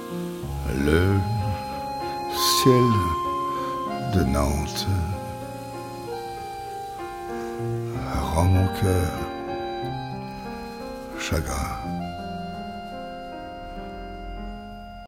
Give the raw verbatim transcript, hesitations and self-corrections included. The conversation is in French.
Le ciel de Nantes rend mon cœur chagrin.